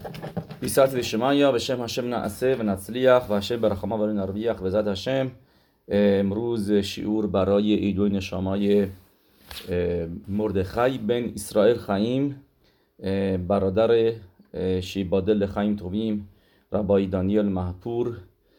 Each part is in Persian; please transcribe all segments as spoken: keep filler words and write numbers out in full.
بیسات شمایا به شم هشم نعسه و نצליח و هشم برخما ولی نربیخ و زد هشم. امروز شعور برای ایدوی نشامای مردخای بن اسرائیل خایم، برادر شیبادل خایم تویم، ربای دانیل محپور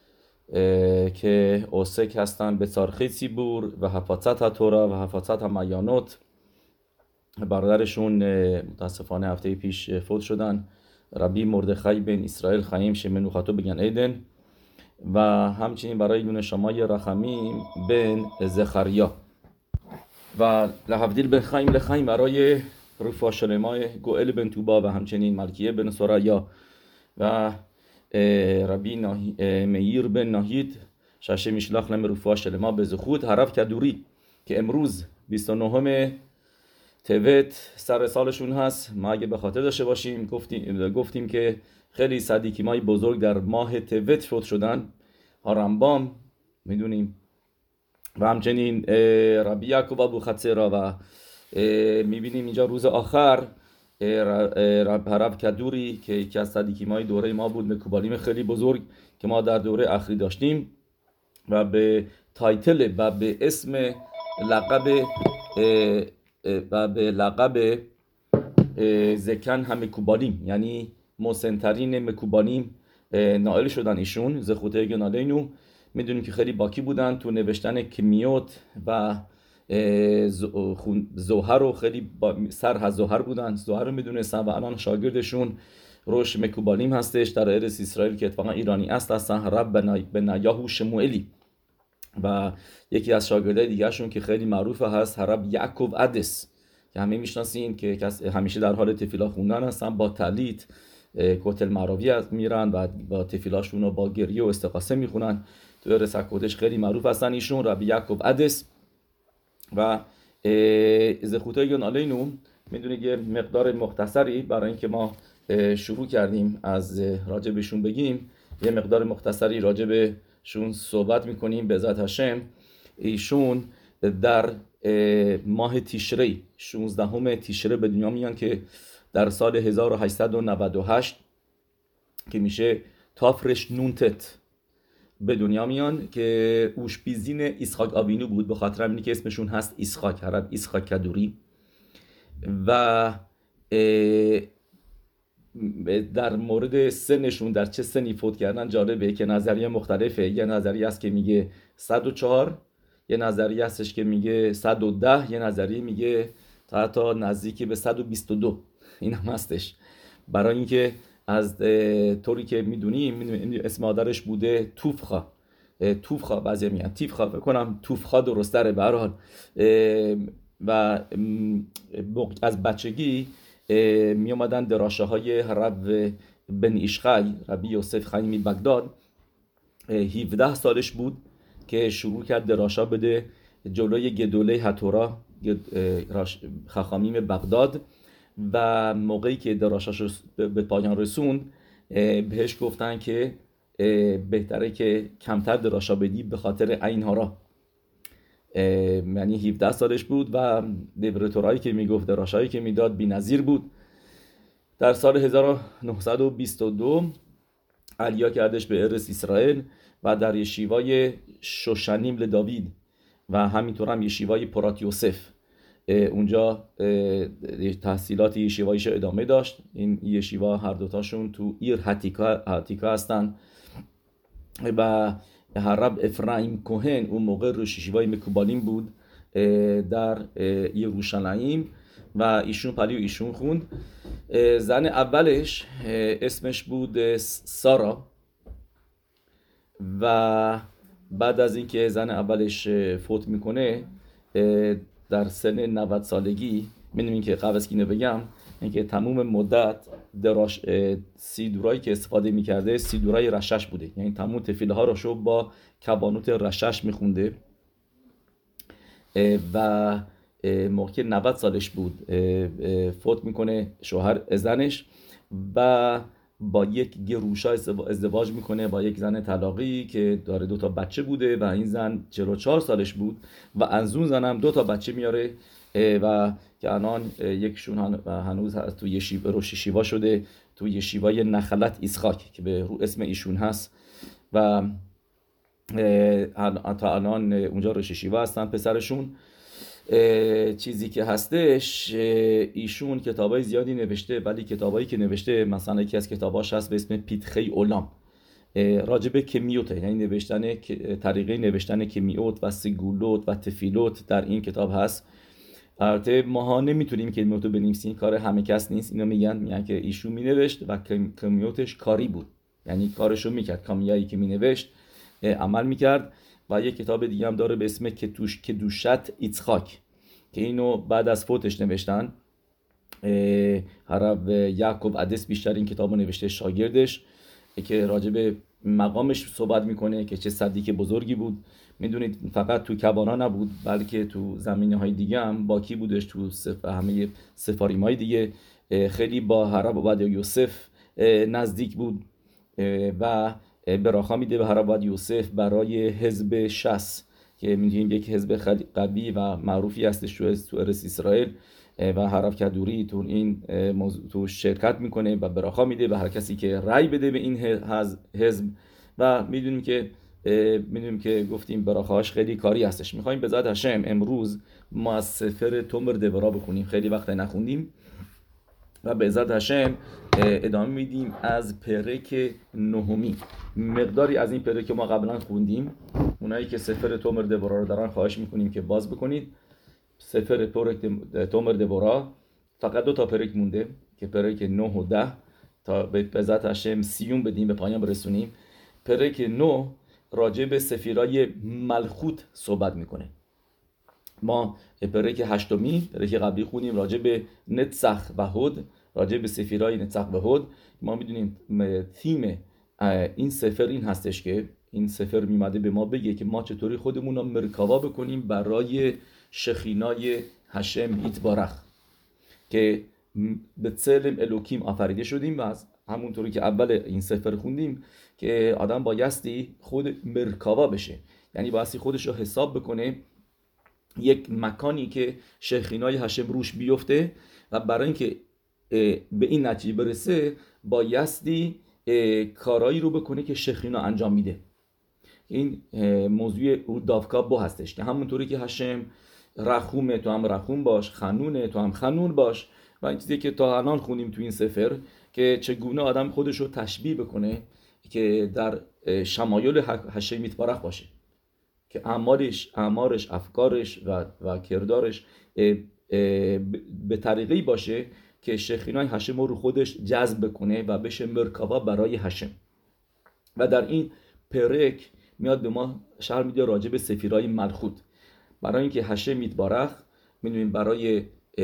که عاسق هستند به صارخی سیبور و حفاظت تورا و حفاظت مایانوت. برادرشون متاسفانه هفته پیش فوت شدن، ربی مردخای بن اسرائیل خایم شمنوخاتو بگن ایدن، و همچنین برای دون شمای رحمیم بن زخریا و لحفدیل بن خایم لخایم برای رفا شلمای گوئل بن توبا و همچنین ملکیه بن سرایا و ربی میر بن ناهید شاشه میشلاخ لم رفا شلما به زخود حرف کدوری که امروز بیست و نهم تبت سر سالشون هست. ما اگه به خاطر داشته باشیم گفتیم, گفتیم که خیلی صدیقیمای بزرگ در ماه تبت فوت شدن، هارمبام میدونیم و همچنین ربی یعقوب ابو خطیرا و میبینیم اینجا روز آخر رب کدوری که یکی از صدیقیمای دوره ما بود، مکوبالیم خیلی بزرگ که ما در دوره اخری داشتیم و به تایتل و به اسم لقب و به لقب زکن هم مکوبالیم، یعنی محسن‌ترین مکوبالیم نائل شدن ایشون زخوته گنالینو. میدونیم که خیلی باکی بودن تو نوشتن کمیوت و زوهر رو خیلی سر از زوهر بودن، زوهر رو میدونستن و الان شاگردشون روش مکوبالیم هستش در ارس اسرائیل که اتفاقا ایرانی است هستن، رب بن یاهو شموئلی، و یکی از شاگردای دیگرشون که خیلی معروفه هست رب یعقوب عدس که همه میشناسین که همیشه در حال تفیلا خوندن هستن، با تلیت کوتل مراوی از میرن و با تفیلاشون رو با گریه و استقاسه میخونن. تو ارس کودش خیلی معروف هستن ایشون، رب یعقوب عدس و زخوتای گنالینو. میدونید یه مقدار مختصری برای اینکه ما شروع کردیم از راجبشون بگیم، یه مقدار مختصری راجبشون صحبت میکنیم به ذات هشم. ایشون در ماه تیشری شانزدهم تیشری به دنیا میان که در سال هزار و هشتصد و نود و هشت که میشه تافرش نونتت به دنیا میان که اوشپیزین اسحاق آوینو بود، به خاطر همینی که اسمشون هست اسحاق، عرب اسحاق کدوری. و در مورد سنشون در چه سنی فوت کردن جالبه که نظریه مختلفه. یه نظریه هست که میگه صد و چهار، یه نظریه هستش که میگه صد و ده، یه نظریه میگه تا حتی نزدیکی به صد و بیست و دو. این هم هستش. برای اینکه از طوری که میدونیم اسم مادرش بوده توفخا، توفخا بعضی میگن تیفخا، فکر کنم توفخا درست تره به هر حال. و از بچگی می اومدن دراشه های رب بن ایشخای، ربی یوسف خایمی بغداد، هفده سالش بود که شروع کرد دراشا بده جلوی گدوله هتورا خخامیم بغداد، و موقعی که دراشاش به پایان رسوند بهش گفتن که بهتره که کمتر دراشا بدی به خاطر عین هارا. یعنی هفده سالش بود و دبرتورایی که میگفت دراشایی که میداد بی‌نظیر بود. در سال هزار و نهصد و بیست و دو علیا کردش به ارس اسرائیل و در یشیوای شوشنیم لداوید و همینطور هم یشیوای پرات یوسف اونجا تحصیلات یشیوایش ادامه داشت. این یشیوا هر دوتاشون تو ایر هتیکا, هتیکا هستن و رب افرایم کوهن اون موقع روش یشیوای مکوبالیم بود در یروشلایم و ایشون پلی و ایشون خوند. زن اولش اسمش بود سارا و بعد از اینکه زن اولش فوت میکنه در سن نود سالگی، میدونیم که قبل از اینو بگم اینکه تمام مدت دراش سیدورایی که استفاده میکرده سیدورای رشش بوده، یعنی تمام تفیله ها رو شو با کبانوت رشش میخونده و موقع نود سالش بود فوت میکنه شوهر زنش و با یک گروشا ازدواج میکنه با یک زن طلاقی که داره دو تا بچه بوده و این زن چهل و چهار سالش بود و از اون زن هم دو تا بچه میاره و که الان یکشون هنوز تو یه شیوا رو شیوا شده تو یشیوای نخلت ایسخاک که به رو اسم ایشون هست و تا الان اونجا روش یشیوا هستن پسرشون. چیزی که هستش، ایشون کتابای زیادی نوشته، ولی کتابایی که نوشته مثلا یکی از کتاباش هست به اسم پیتخی اولام راجب کمیوت، یعنی نوشتن طریقه نوشتن کمیوت و سیگولوت و تفیلوت در این کتاب هست. البته ماها نمیتونیم کمیوتو بنویسیم، کار همه کس نیست. اینا میگن میگن که ایشون مینوشت و کمیوتش کاری بود، یعنی کارشو میکرد، کامیایی که مینوشت عمل میکرد. و یک کتاب دیگه هم داره به اسم کتوش کدوشت ایتخاک که اینو بعد از فوتش نوشتن. حرب یعقوب عدس بیشتر این کتابو نوشته، شاگردش، که راجع به مقامش صحبت میکنه که چه صدیق بزرگی بود. میدونید فقط تو کبانا نبود، بلکه تو زمینه های دیگه هم باکی بودش، تو سف... همه سفاریم های دیگه خیلی با حرب عبادی یوسف نزدیک بود و براخا میده به حرب عبادی یوسف برای حزب شص که میدونیم یک حزب خیلی قوی و معروفی هستش تو ارس اسرائیل و حرب کدوری تو این موضوع تو شرکت میکنه و براخا میده به هر کسی که رأی بده به این حزب. و میدونیم که میدونیم که گفتیم براخاش خیلی کاری هستش. میخوایم به ذات هشم امروز ما از سفر تومر دورا بخونیم، خیلی وقت نخوندیم و به ذات هشم ادامه میدیم از پرک نهمی. مقداری از این پرک ما قبلا خوندیم، اونایی که سفر تومر دورا رو دارن خواهش میکنیم که باز بکنید. سفر تومر دورا فقط دو تا پرک مونده که پرک نه و ده، تا به ذات هشم سیوم بدیم، به پایان برسونیم. پرک نه راجع به سفیرای ملخوت صحبت میکنه. ما پرک هشتمی پرک قبلی خونیم راجع به نتسخ و هود، راجع به سفیرای نتسخ و هود. ما میدونیم تیم این سفر این هستش که این سفر میمده به ما بگه که ما چطوری خودمون رو مرکاوا بکنیم برای شخینای هشم ایتبارخ که به سلم الوکیم آفریده شدیم. و از همونطوری که اول این سفر خوندیم که آدم بایستی خود مرکاوا بشه، یعنی بایستی خودش رو حساب بکنه یک مکانی که شخینای هشم روش بیفته و برای اینکه به این نتیجه برسه بایستی کارایی رو بکنه که شخینا انجام میده. این موضوع او داوکا بو هستش که همونطوری که هشم رحومه تو هم رحوم باش، خنونه تو هم خنون باش. و این چیزی که تا الان خونیم تو این سفر که چگونه آدم خودش رو تشبیه بکنه که در شمایل هشم میتبارخ باشه، که اعمالش اعمارش افکارش و, و کردارش به طریقی باشه که شخینای هشم رو خودش جذب بکنه و بشه مرکاوا برای هشم. و در این پرک میاد به ما شرح میده راجع به سفیرای ملخوت، برای اینکه هشم میتبارخ میدونیم برای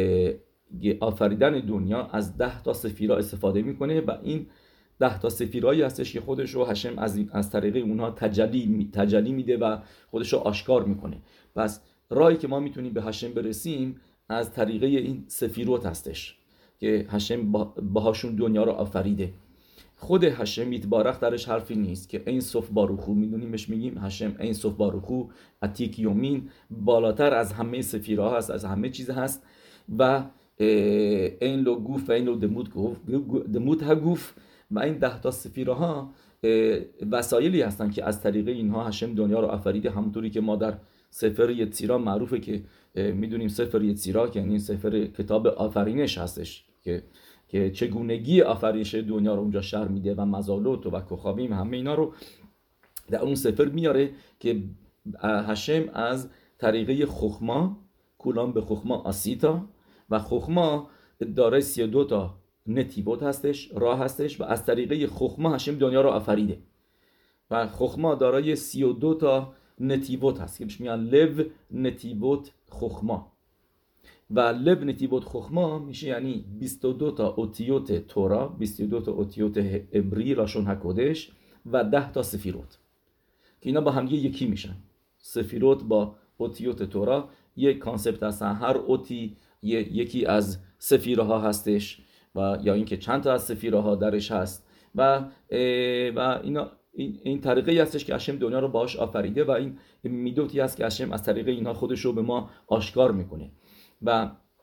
آفریدن دنیا از ده تا سفیرا استفاده میکنه و این ده تا سفیرایی هستش که خودش رو هشم از از طریق اونها تجلی تجلی میده و خودش رو آشکار میکنه. پس راهی که ما میتونیم به هشم برسیم از طریق این سفیروت هستش که هشم باهاشون دنیا رو آفریده. خود هشم یتبارخ درش حرفی نیست که این صف باروخو میدونیمش، میگیم هشم این صف باروخو عتیک یومین، بالاتر از همه سفیرها هست، از همه چیز هست و این لو گوف و این لو دمود گوف دمود ها گوف. و این ده تا سفیرها وسایلی هستن که از طریق اینها هشم دنیا رو آفریده. همونطوری که ما در سفر یتسیرا معروفه که میدونیم سفر یتسیرا که یعنی سفر کتاب آفرینش هستش که که چگونگی آفرینش دنیا رو اونجا شرح میده و مزالوت و کخابیم همه اینا رو در اون سفر میاره که هشم از طریقه خخما کلام به خخما آسیتا و خخما داره سی و دو تا نتیبوت هستش، راه هستش و از طریقه خخما هشم دنیا رو آفریده و خخما دارای سی و دو تا نتیبوت هست که بهش میگن لو نتیبوت خخما و لو نتیبوت خخما میشه یعنی بیست و دو تا اوتیوت تورا، بیست و دو تا اوتیوت عبری لاشون هکودش و ده تا سفیروت که اینا با هم یکی میشن. سفیروت با اوتیوت تورا یک کانسپت هستن، هر اوتی یکی از سفیره ها هستش و یا اینکه چند تا از سفیره ها درش هست و و اینا این, این طریقی هستش که هشم دنیا رو باهاش آفریده و این میدوتی هست که هشم از طریق اینها خودش رو به ما آشکار میکنه. و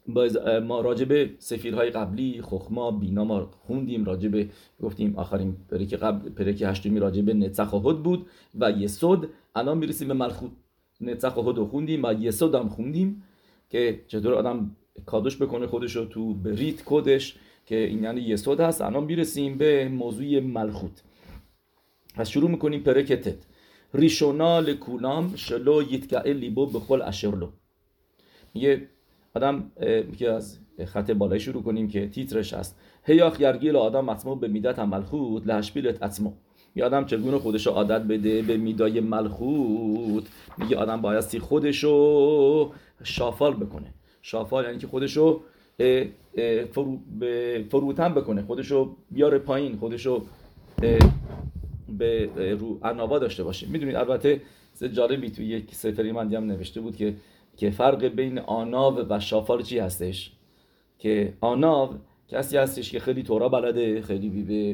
ما راجع به سفیرهای قبلی خخما بینا ما خوندیم، راجع به گفتیم آخرین پرک قبل پرک هشتمی راجع به نتسخ و هد بود و یسود. الان میرسیم به ملخوت. نتسخ و هد رو خوندیم و یسود هم خوندیم که چطور آدم کادوش بکنه خودشو تو بریت کدش که این یعنی یسود هست. الان میرسیم به موضوع ملخوت. پس شروع میکنیم پرک تت. ریشونا لکولام شلو یتکعل لیبو بخل اشرلو. میگه آدم که از خط بالایی شروع کنیم که تیترش هست هیاخ یرگیل آدم عطمو به میدت ملخوت لحشبیلت عطمو. میگه آدم چگونه خودشو عادت بده به میدای ملخوت. میگه آدم بایستی خودشو شافال بکنه. شافال یعنی که خودشو فرو فروتن بکنه، خودشو بیاره پایین، خودشو به رو عناوا داشته باشه. میدونید البته جالبی توی یک سفری من هم نوشته بود که که فرق بین آناو و شافال چی هستش؟ که آناو کسی هستش که خیلی تورا بلده، خیلی به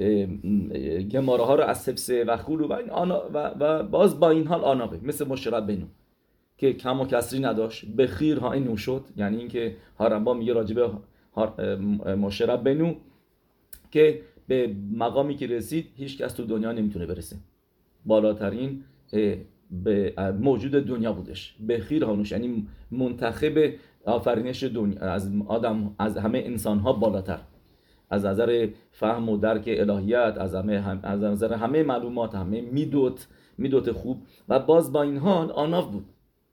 گماره ها رو از حفظه و خولو و این آنا و, و باز با این حال آناوه، مثل مشرب بنو که کم و کسری نداشت، به خیر ها اینو شد. یعنی اینکه هارنبا میگه راجبه مشرب بنو که به مقامی که رسید هیچ کس تو دنیا نمیتونه برسه، بالاترین به موجود دنیا بودش. به خیر هانوش یعنی منتخب آفرینش دنیا، از آدم، از همه انسان ها بالاتر، از نظر فهم و درک الهیات، از همه هم، از نظر همه معلومات، همه میدوت میدوت خوب. و باز با این حال آناف بود،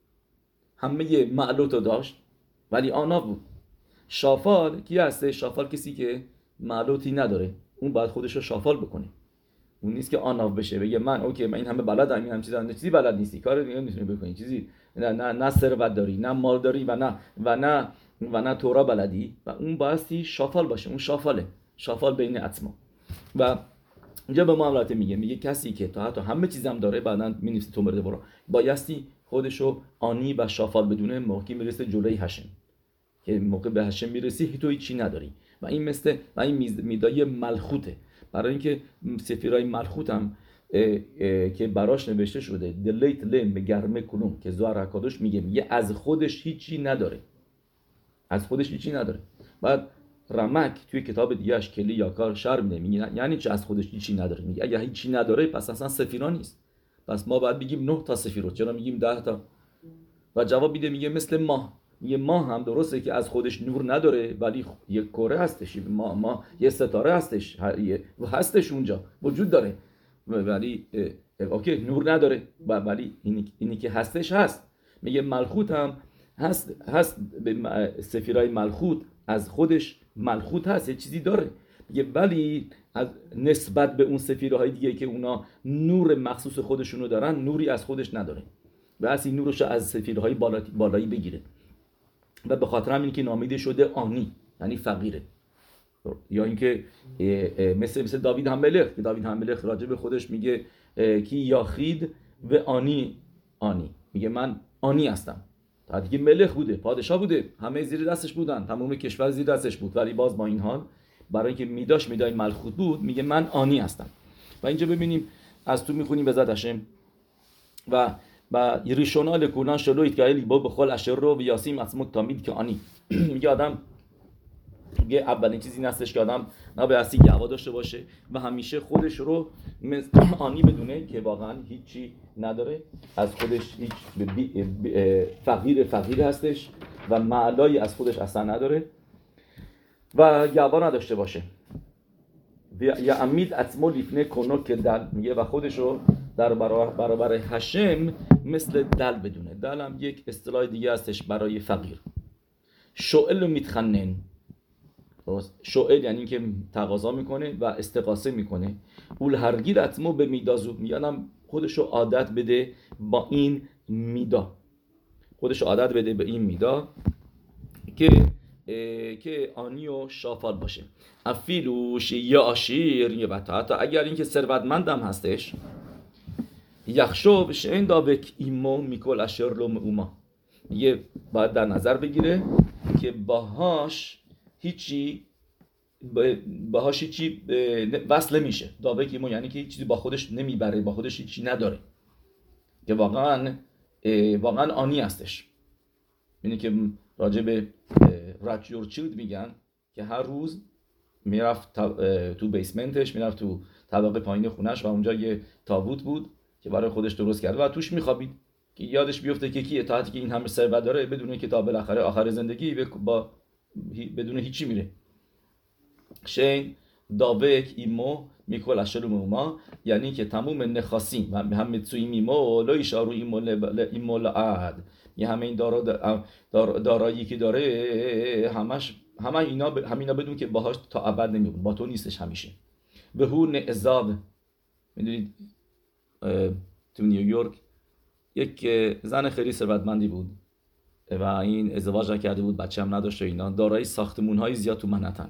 همه معلوت رو داشت ولی آناف بود. شافال کی هسته؟ شافال کسی که معلوتی نداره، اون باید خودش رو شافال بکنه. اون نیست که آناف بشه بگه من اوکی من این همه بلدم، این هم چیزا، نه چیزی بلد نیستی، کار دیگه نمیتونی بکنی، چیزی نه نه نه ثروت داری، نه مال داری و نه و نه و نه تورا بلدی. و اون بایستی شافال باشه. اون شافاله، شافال بین اتما. و اینجا به ما البته میگه میگه کسی که تا حتی همه چیزم داره، بعدن می‌نویسه تو مرده برو، بایستی خودشو آنی و شافال بدونه موقعی میرسه جلوی هشم، که موقع به هشم میرسی تو هیچی نداری. و این مثل و این میدای ملخوته. برای اینکه سفیرای ملخوت هم اه اه که براش نوشته شده دلیت لم به گرمه کلوم، که زوار حکادوش میگه میگه از خودش هیچی نداره، از خودش هیچی نداره. بعد رمک توی کتاب دیگهش کلی یا کار شر میده میگه یعنی چه از خودش هیچی نداره؟ میگه اگه هیچی نداره پس اصلا سفیرا نیست. پس ما باید بگیم نه تا سفیرات، چرا میگیم ده تا؟ و جواب میده میگه مثل ماه. یه ماه هم درسته که از خودش نور نداره ولی یک کره هستش، ما ما یه ستاره هستش هستش اونجا وجود داره ولی اوکی نور نداره ولی اینی, اینی که هستش هست. میگه ملخوت هم هست هست به سفیرای ملخوت از خودش ملخوت هست، یه چیزی داره. میگه ولی از نسبت به اون سفیرهای دیگه که اونا نور مخصوص خودشونو دارن، نوری از خودش نداره و از این نورش از سفیرهای بالایی بگیره. و به خاطر همین که نامیده شده آنی یعنی فقیره. یا اینکه مثل مثل داوید همملخ که داوید همملخ راجع به خودش میگه کی یاخید و آنی آنی، میگه من آنی هستم. تا دیگه ملخ بوده، پادشاه بوده، همه زیر دستش بودن، تمام کشور زیر دستش بود، ولی باز با این حال برای اینکه میداش میدای ملخوت بود میگه من آنی هستم. و اینجا ببینیم از تو میخونیم بذات هشم و و ریشونا لکولان شلویت که لیبا بخال اشر رو و یاسیم اسمک تامید که آنی. میگه آدم میگه اولین چیزی نستش که آدم نبایستی گوا داشته باشه و همیشه خودش رو آنی بدونه که واقعا هیچی نداره، از خودش هیچ فقیر فقیر هستش و معلایی از خودش اصلا نداره و گوا نداشته باشه. یا امید اتمو لیفنه کنو که دل، میگه و خودش رو در برابر هشم مثل دل بدونه. دل هم یک اصطلاح دیگه هستش برای فقیر. شؤل و میتخنن، شؤل یعنی که تقاضا میکنه و استغاثه میکنه. اول هرگیر اتمو به میدازو، میگم خودش رو عادت بده با این میدا، خودش رو عادت بده به این میدا که که آنی و شافال باشه. افیلوش یا عشیر یا بطاطا، اگر اینکه ثروتمندم هستش، یخشوب شین دابک ایمو میکل اشر لوم اوما، میگه باید در نظر بگیره که باهاش هیچی باهاش هیچی وصله میشه. دابک ایمو یعنی که هیچ چیزی با خودش نمیبره، با خودش هیچی نداره، که واقعا واقعا آنی هستش. یعنی که راجع به رچیورچیلد میگن که هر روز میرفت تو بیسمنتش، میرفت تو طبقه پایین خونش و اونجا یه تابوت بود که برای خودش درست کرده و توش میخوابید که یادش بیفته که کی اطاعتی که این همه ثروت داره بدون که تا بالاخره آخر زندگی با بدون هیچی میره. شین داوک ایمو میکل اشلو موما، یعنی که تمام نخاسیم و هم متسوی میمو لای شارو ایمو لعد، یه همه این دارا دار دارایی که داره همش همه اینا ب... همینا بدون که باهاش تا ابد نمیمونه، با تو نیستش همیشه. به هو نعزاب، میدونید تو نیویورک یک زن خیلی ثروتمندی بود و این ازدواج کرده بود، بچه هم نداشت و اینا، دارای ساختمون‌های زیاد تو منهتن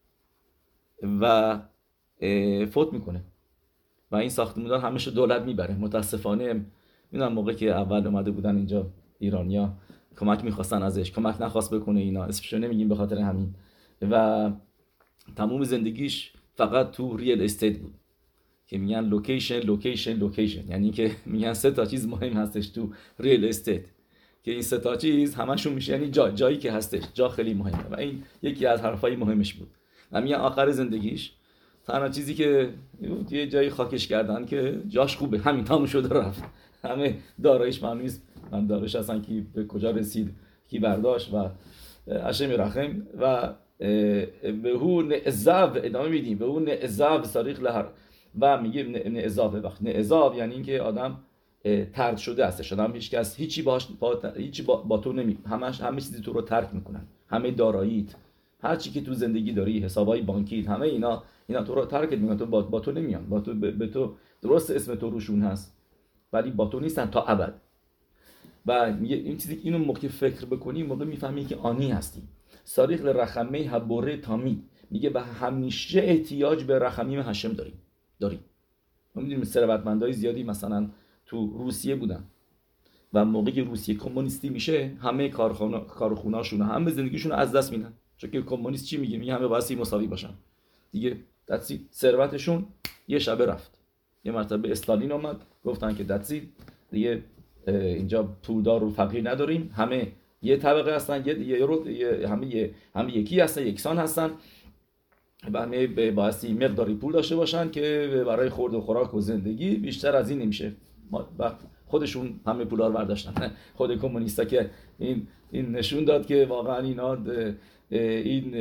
و فوت میکنه و این ساختمون‌ها همش دولت میبره. متاسفانه میدونم موقعی که اول اومده بودن اینجا ایرانیا کمک میخواستن ازش، کمک نخواست بکنه اینا، اسمشو نمیگیم به خاطر همین، و تمام زندگیش فقط تو ریل استیت بود که میگن لوکیشن لوکیشن لوکیشن، یعنی که میگن سه تا چیز مهم هستش تو ریل استیت که این سه تا چیز همشون میشه یعنی جا جایی که هستش، جا خیلی مهمه و این یکی از حرفای مهمش بود. و میگن آخر زندگیش تنها چیزی که یه جایی خاکش کردن که جاش خوبه، همین تموم شده رفت، همه دارایش معلوم نیست من دارش هستن که به کجا رسید کی برداشت و هشم رحم. و به هو نعزاب ادامه میدیم، به هو نعزاب صریخ لهر و میگه نعزاب وقت نعزاب یعنی اینکه آدم طرد شده هستش، آدم هیچ کس هیچی باش با هیچی با, با تو نمی همش همه چیزی تو رو ترک میکنن، همه داراییت، هر چی که تو زندگی داری، حسابای بانکیت، همه اینا اینا تو رو ترک میکنن، تو با, با تو نمیان، با تو به تو درست اسم تو روشون هست ولی با تو نیستن تا ابد. و میگه این چیزی اینو موقع فکر بکنی موقع میفهمی که آنی هستی. صریخ لرحمه حبوره تامید، میگه به همیشه احتیاج به رحمیم هشم داریم داریم ما میدونیم ثروتمندای زیادی مثلا تو روسیه بودن و موقعی روسیه کمونیستی میشه همه کارخونه کارخونه‌شون همه زندگیشون از دست میدن، چون که کمونیست چی میگه؟ میگه همه باید مساوی باشن دیگه. دتسی ثروتشون یه شبه رفت. یه مرتبه استالین اومد گفتن که دتسی دیگه اینجا پولدار و فقیر نداریم، همه یه طبقه هستن، یه, یه, یه همه یه همه یکی هستن، یکسان هستن و همه بایستی مقداری پول داشته باشن که برای خورد و خوراک و زندگی بیشتر از این نمیشه. و خودشون همه پولا رو برداشتن. خود کمونیستا که این این نشون داد که واقعا اینا این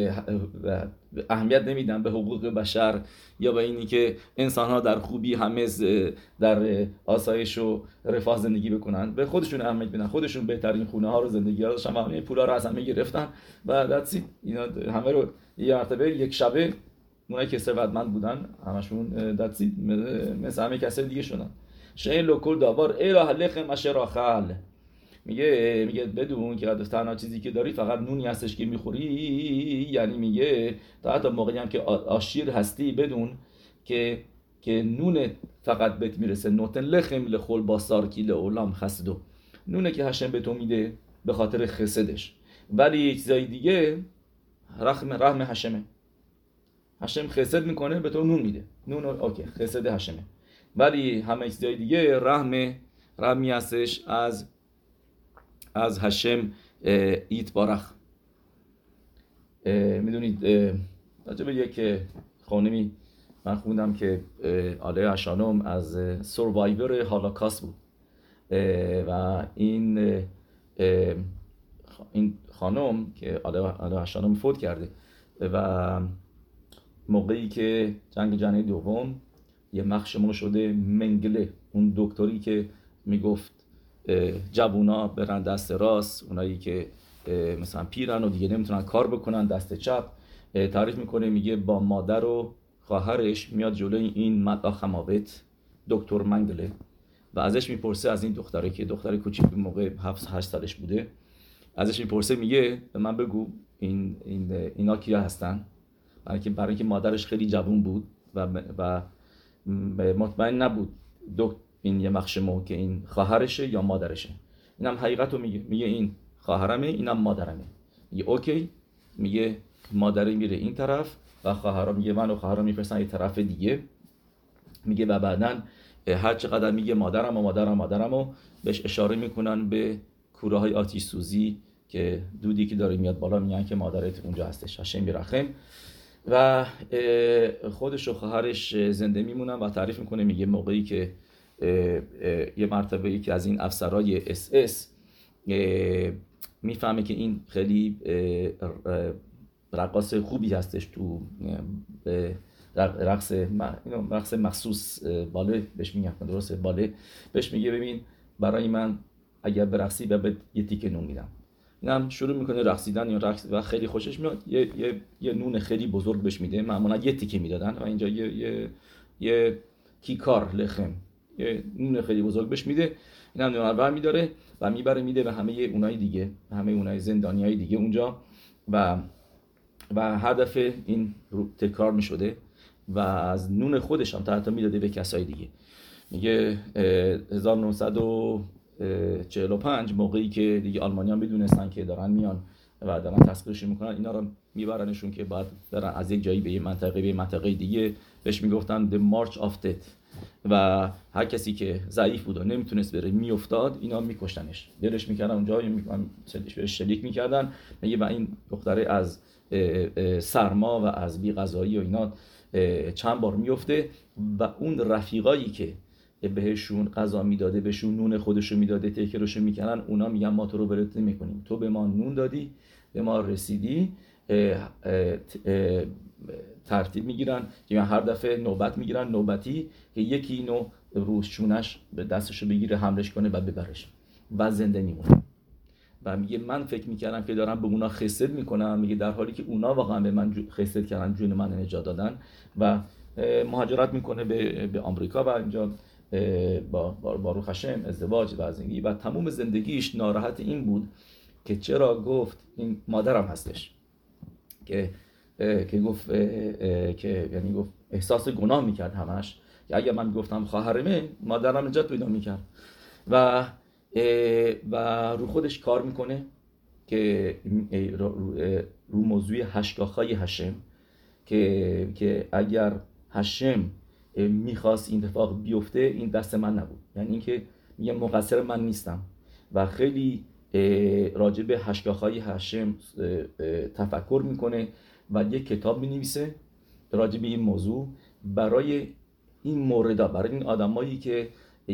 اهمیت نمیدن به حقوق بشر یا به اینی که انسان ها در خوبی همه در آسایش و رفاه زندگی بکنن، به خودشون اهمیت میدن، خودشون بهترین خونه ها رو زندگی ها داشتن و همه پولا رو از همه گرفتن و دتسی اینا همه رو یه مرتبه یک شبه اونایی که ثروتمند بودن همشون دتسی مثل همه کسای دیگه شدن. شین لوکل داوار اله لخم اشراخل، میگه میگه بدون که تنها چیزی که داری فقط نونی هستش که میخوری، یعنی میگه تا حتی موقعی هم که آشیر هستی بدون که که نون فقط بهت میرسه، نوتن لخم لخول باسار کی لعولام خسدو، نونه که هشم به تو میده به خاطر خسدش، ولی چیزای دیگه رحم رحم هشمه، هشم خسد میکنه به تو نون میده، نون اوکی خسد هشمه، ولی همه چیزای دیگه رحم رحمی هستش از از هشم ایت بارخ. میدونید راجع به یک خانمی من خوندم که آله هشانم از سروایور هولوکاست بود و این این خانم که آله هشانم فوت کرده و موقعی که جنگ جهانی دوم یه مخشمون شده منگله، اون دکتری که میگفت جوونا برن دست راست، اونایی که مثلا پیرن و دیگه نمیتونن کار بکنن دست چپ، تعریف میکنه میگه با مادر و خواهرش میاد جلوی این مطاخ موت دکتر منگله و ازش میپرسه، از این دختره که دختر کوچیک به موقع هفت هشت سالش بوده، ازش میپرسه میگه به من بگو این این اینا کیا هستن، برای که برای اینکه مادرش خیلی جوون بود و و مطمئن نبود دکتر این یه مخشمو که این خواهرشه یا مادرشه. اینم حقیقتو میگه، میگه این خواهرمه اینم مادرمه. میگه اوکی، میگه مادره میره این طرف و خواهرم میگه من و خواهرم میپرسن یه طرف دیگه. میگه و بعدن هر چقدر میگه مادرم و مادرم مادرمو بهش اشاره میکنن به کوره های آتش سوزی که دودی که داره میاد بالا میگن که مادرت اونجا هستش، هاشم بیرخم. و خودش و خواهرش زنده میمونن و تعریف میکنه، میگه موقعی که یه مرتبه یکی از این افسرهای اس اس میفهمه که این خیلی رقاص خوبی هستش تو رقص رقص مخصوص باله بهش میگن، درسته باله، بهش میگه ببین برای من اگر برقصی به یه تیکه نون میدم. اینم شروع میکنه رقصیدن یا رقص و خیلی خوشش میاد، یه یه یه نون خیلی بزرگ بهش میده، معمولا یه تیکه میدادن و اینجا یه یه یه کیکار لخم یه نون خیلی بزرگ بهش میده. اینم نون اول میداره و میبره میده به همه اونای دیگه، همه اونای زندانیای دیگه اونجا و و هر دفعه این تکرار میشده و از نون خودش هم حتی میداده به کسای دیگه. میگه هزار و نهصد و چهل و پنج موقعی که دیگه آلمانیان میدونستن که دارن میان و دارن تسخیرشون میکنن، اینا رو میبرنشون که بعد برن از یک جایی به یه منطقه به منطقه دیگه. بهش میگفتن the march of death و هر کسی که ضعیف بود و نمیتونست بره میافتاد اینا میکشتنش، دلش میکردن اونجا بهش شلیک میکردن. میگه و این دختره از سرما و از بی غذایی و اینا چند بار میفته و اون رفیقایی که بهشون غذا میداده، بهشون نون خودشو میداده، تکرشو میکنن، اونا میگن ما تو رو برات نمیکنیم، تو به ما نون دادی، به ما رسیدی. اه اه اه ترتیب میگیرن که هر دفعه نوبت میگیرن، نوبتی که یکی اینو روشونش به دستشو بگیره حملش کنه و ببرش و زنده میمونه. و میگه من فکر میکردم که دارم به اونا خسد میکنم، میگه در حالی که اونا واقعا به من خسد کردن، جون من نجات دادن. و مهاجرت میکنه به به آمریکا و اینجا با باروخ هاشم ازدواج و زندگی و تمام زندگیش ناراحت این بود که چرا گفت این مادرم هستش که که گفت که یعنی گفت احساس گناه میکرد همش که اگر من گفتم خواهرمه مادرم نجات پیدا میکرد و و رو خودش کار میکنه که رو, رو موضوع هشگاه‌های هاشم که که اگر هاشم میخواست این اتفاق بیفته این دست من نبود، یعنی اینکه میگه مقصر من نیستم و خیلی راجع به هشگاه‌های هاشم تفکر میکنه و یک کتاب مینویسه راجع به این موضوع برای این موردا، برای این آدمایی که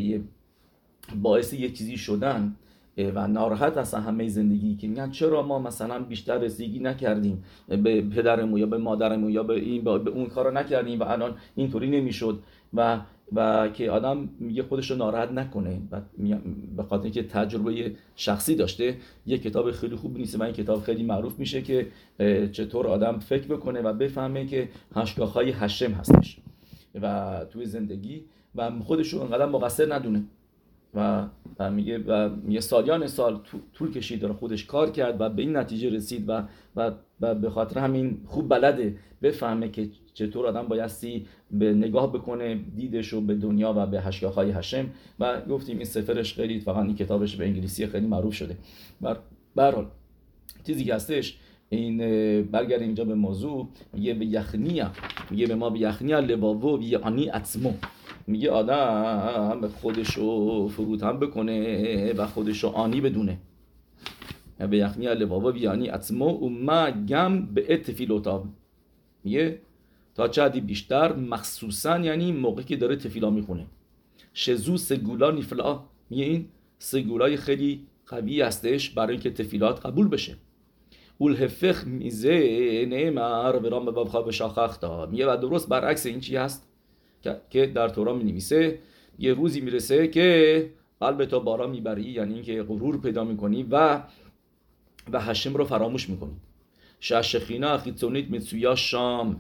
باعث یه چیزی شدن و ناراحت هستن همه زندگی، که میگن چرا ما مثلا بیشتر رسیدگی نکردیم به پدرمون یا به مادرمون یا به این به اون کارو نکردیم و الان اینطوری نمیشد و و که آدم میگه خودش رو ناراحت نکنه و به خاطر اینکه تجربه شخصی داشته یک کتاب خیلی خوب نیست و این کتاب خیلی معروف میشه که چطور آدم فکر بکنه و بفهمه که هشگاه‌های هاشم هستش و توی زندگی و خودش رو انقدر مقصر ندونه و, و میگه و میگه سالیان سال طول کشید داره خودش کار کرد و به این نتیجه رسید و و, و به خاطر همین خوب بلده بفهمه که چطور آدم بایستی به نگاه بکنه دیدش رو به دنیا و به هشگاه‌های هاشم. و گفتیم این سفرش خیلی فقط این کتابش به انگلیسی خیلی معروف شده. به هر حال چیزی که هستش این برگردیم اینجا به موضوع، میگه به یخنیا، میگه به ما به یخنیا لباوو بی آنی عطمو، میگه آدم خودشو فروتن بکنه و خودشو آنی بدونه. به یخنیا لباوو بی آنی عطمو و ما گم به اتفیلوتا، میگه تا چه حدی بیشتر، مخصوصا یعنی موقعی که داره تفیلا میخونه. شزو سگولا نیفلا، میگه این سگولای خیلی قوی هستش برای اینکه تفیلات قبول بشه. اولهفخ میزه نمر برام به بابخواه به شاخختا، میگه و درست برعکس این چی هست که در تورا می نویسه، یه روزی میرسه که قلب تو بارا میبری، یعنی اینکه غرور پیدا میکنی و و هاشم رو فراموش میکنی. شاشخینا اخیتونیت متسویا شام،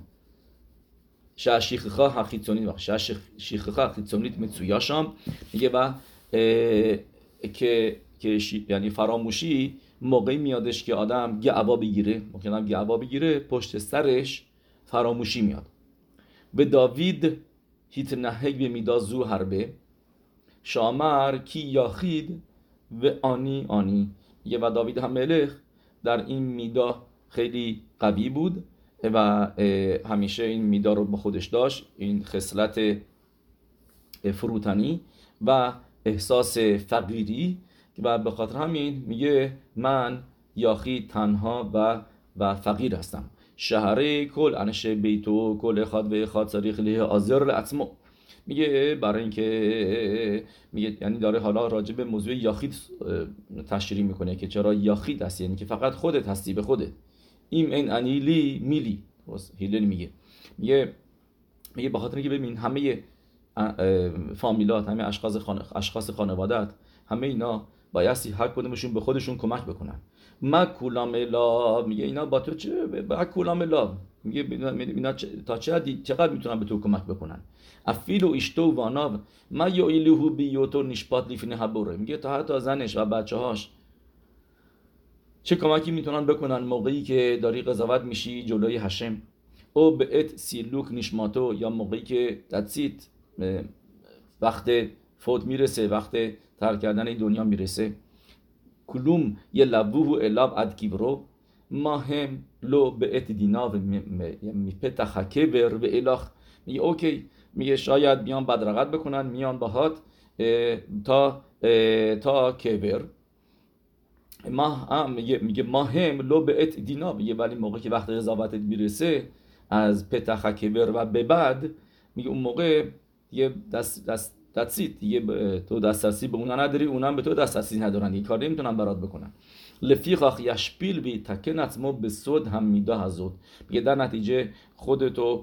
شاشیخخا اخیتونیت شاشیخخا اخیتونیت متسویا شام، میگه و که که یعنی فراموشی موقعی میادش که آدم گعوا بگیره، ممکن آدم گعوا بگیره پشت سرش فراموشی میاد. به داوید هیت نهگ به میدا زو حربه شامر کی یاخید و آنی آنی، یه و داوید هم ملک در این میدا خیلی قوی بود و همیشه این میدا رو با خودش داشت، این خصلت فروتنی و احساس فقیری و به خاطر همین میگه من یاخید تنها و و فقیر هستم. شهره کل انش بیتو کل اخاد و اخاد صریخ له آزر لعتمو. میگه برای اینکه میگه یعنی داره حالا راجع به موضوع یاخید تشریح میکنه که چرا یاخید هستی، یعنی که فقط خودت هستی به خودت. این این انیلی میلی هیلل میگه میگه میگه به خاطر اینکه ببین همه فامیلات، همه اشخاص خانه، اشخاص خانوادت، همه اینا بایستی هر کدومشون به خودشون کمک بکنن. ما کولام الا میگه اینا با تو چه با کولام الا میگه اینا تا چه حدی چقدر میتونن به تو کمک بکنن. افیلو اشتو واناو ما یویلوه بیوتو نشپات لیفینه هبوره. میگه تا حتی زنش و بچه‌هاش چه کمکی میتونن بکنن موقعی که داری قضاوت میشی جلوی هشم، او به ات سیلوک نشماتو، یا موقعی که دتسیت وقت فوت میرسه، وقت ترک کردن این دنیا میرسه. کلوم یه لبوه الاب ادکیبرو ما هم لو به ات دینا و میپتخ کبر و الاخ. میگه اوکی، میگه شاید میان بدرقت بکنن، میان باهات تا تا کبر ما میگه میگه ما هم لو به ات دینا، میگه ولی موقعی که وقت قضاوتت میرسه از پتخ کبر و به بعد، میگه اون موقع یه دست دست دستید دیگه تو دسترسی به اونا نداری، اونم به تو دسترسی ندارن، دیگه کار نمیتونن برات بکنن. لفیخ یشپیل بی تکنت ما به صد هم میدا هزود. میگه در نتیجه خودتو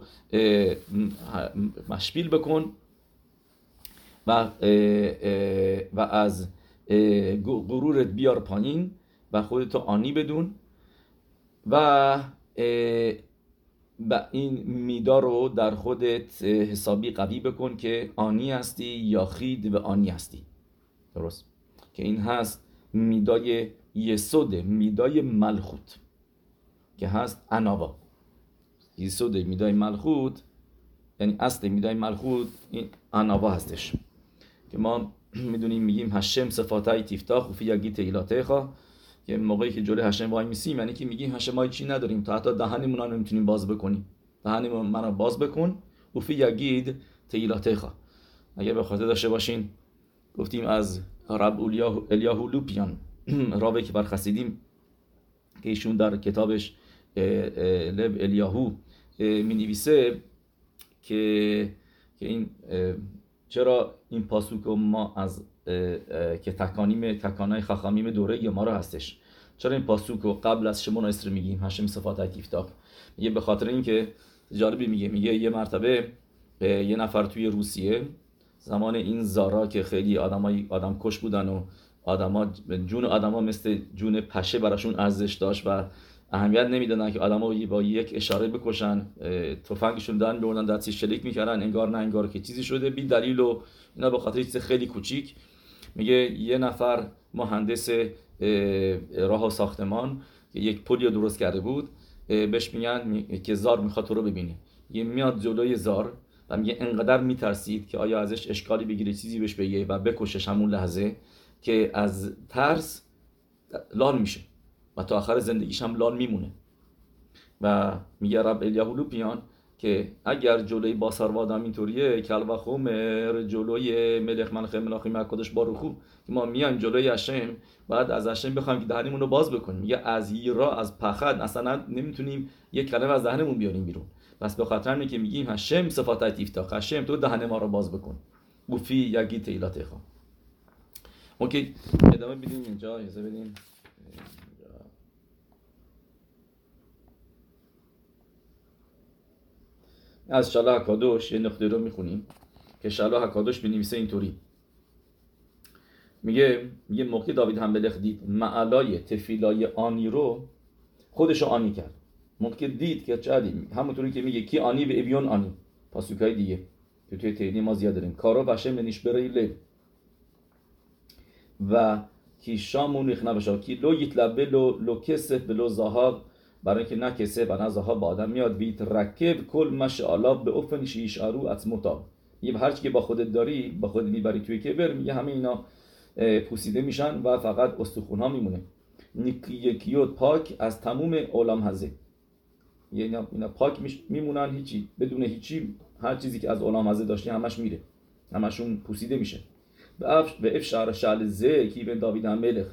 مشپیل بکن و و از غرورت بیار پایین و خودتو آنی بدون و و این میدا رو در خودت حسابی قوی بکن که آنی هستی یا خید و آنی هستی. درست؟ که این هست میدای یسود، میدای ملخوت که هست اناوا. یسود میدای ملخوت یعنی اصل میدای ملخوت این اناوا هستش که ما میدونیم میگیم هشم صفاتای تیفتاخ و فی یگی تیلاتیخا، که موقعی که جلوی هشم وای میسیم یعنی که میگیم هشم ما چی نداریم، تا حتی دهنمون رو نمیتونیم باز بکنیم، دهنمون منو باز بکن و فی یگید تیلاتیخا. اگه به خاطر داشته باشین گفتیم از رب الیاهو لوپیان راوی که برخصیدیم که ایشون در کتابش لب الیاهو می نویسه که که این چرا این پاسوک ما از که تکانیم تکانای خخامیم دوره ما رو هستش، چرا این پاسوک رو قبل از شمون اسر میگیم هشم صفات تیفتاق؟ میگه به خاطر اینکه جالبی میگه میگه یه مرتبه یه نفر توی روسیه زمان این زارا که خیلی آدمای آدم کش بودن و آدما جون آدما مثل جون پشه براشون ارزش داشت و اهمیت نمیدادن که آدما با یک اشاره بکشن، تفنگشون دادن می‌بردن دستی شلیک میکردن انگار نه انگار که چیزی شده بی دلیل و اینا به خاطر چیز خیلی کوچیک. میگه یه نفر مهندس راه و ساختمان که یک پلی درست کرده بود بهش میگن که زار میخواد تو رو ببینه، یه میاد جلوی زار و میگه انقدر میترسید که آیا ازش اشکالی بگیره چیزی بهش بگه و بکشش همون لحظه که از ترس لال میشه و تا آخر زندگیش هم لال میمونه. و میگه رب الیاهو لوپیان که اگر جلوی باسار آدم اینطوریه کلوا خومر جلوی ملک ملک ملاخی مکدش باروخو که ما میایم جلوی هشم بعد از هشم بخوایم که دهنمون رو باز بکنیم، میگه از یرا از پخد اصلا نمیتونیم یک کلمه از دهنمون بیاریم بیرون. بس به خاطر اینه که میگیم هشم صفات تیفتاق، هشم تو دهن ما رو باز بکن بوفی یگی تیلات خو. اوکی ادامه بدیم اینجا، اجازه بدیم از شالح هکادوش یه نقطه رو میخونیم که شالح هکادوش بنویسه اینطوری، میگه میگه موقع داوید همملک دید معلای تفیلای آنی رو خودش رو آنی کرد. موقع دید که چالی همونطوری که میگه کی آنی به ابیون آنی، پاسوکای دیگه که توی تهنی ما زیاد داریم کارو بشه منیش برای لب و کی شامون ریخ نباشه کی لو یتلبه لو لو کسف بلو زهاب، برای اینکه نه کسه و نه زهاب با آدم میاد بیت رکب کل مشاءالله به افن شیشارو اتموتا. میگه هر چی که با خودت داری با خودت میبری توی کبر، میگه همه اینا پوسیده میشن و فقط استخوان ها میمونه. یکیوت پاک از تموم عالم هزه، یعنی اینا پاک میمونن هیچی بدون هیچی، هر چیزی که از عالم هزه داشتی همش میره، همشون پوسیده میشه. به اف به اف شعر شعل زه کی به داوید همملک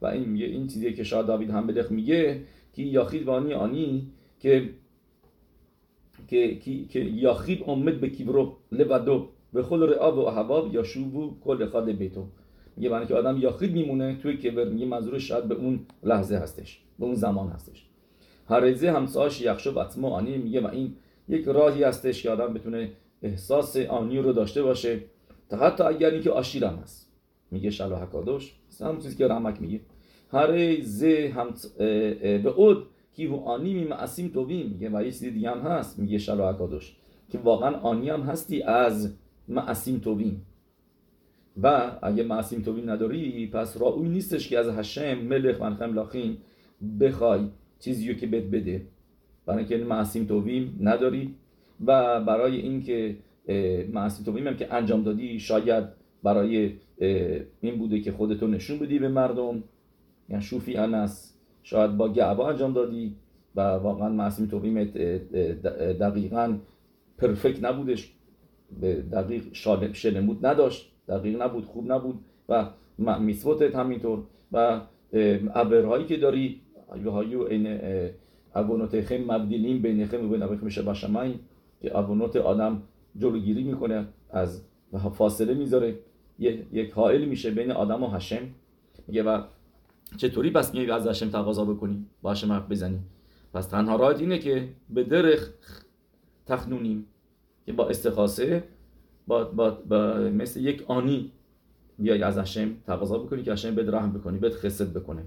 و این میگه این چیزی که شاه داوید همملک میگه که یاخید وانی آنی که که که یاخید امید به کیبرو لودو به خل رعاب و احباب یا شوبو کل خاد بیتو. میگه برای که آدم یاخید میمونه توی کبر، میگه منظورش شاید به اون لحظه هستش، به اون زمان هستش. هرزه همساش یخشو بطمو آنی، میگه و این یک راهی هستش که آدم بتونه احساس آنی رو داشته باشه تا حتی اگر اینکه آشیرم هست. میگه شلو حکادوش هم چیزی که رمک میگه هرزه هم به اود که هو آنی می معصیم توبیم، میگه و یه چیزی دیگه هم هست، میگه شلو حکادوش که واقعا آنی هم هستی از معصیم توبیم، و اگه معصیم توبیم نداری پس راوی نیستش که از هشم ملک منخم لاخین بخوای چیزیو که بد بده، برای اینکه معصیم توبیم نداری و برای اینکه معصیم توبیم هم که انجام دادی شاید برای این بوده که خودتو نشون بدی به مردم، یعنی شوفی انس شاید با گعبا انجام دادی و واقعا معصیم توبیمت دقیقاً پرفکت نبودش، دقیق شلمود نداشت، دقیق نبود، خوب نبود و میسوتت همینطور و عبرهایی که داری یهایو این عوانوت خیم مبدیلیم بین خیم و بین عوانوت میشه باشمایی که عوانوت آدم جلوگیری میکنه از فاصله میذاره، یک حائل میشه بین آدم و هشم. میگه و چطوری پس میگه از هشم تقاضا بکنی با هشم حرف بزنی؟ پس تنها راه اینه که به درخ تخنونیم که با استخاصه با, با, با مثل یک آنی بیای از هشم تقاضا بکنی که هشم بهت رحم بکنی، بهت خسد بکنه.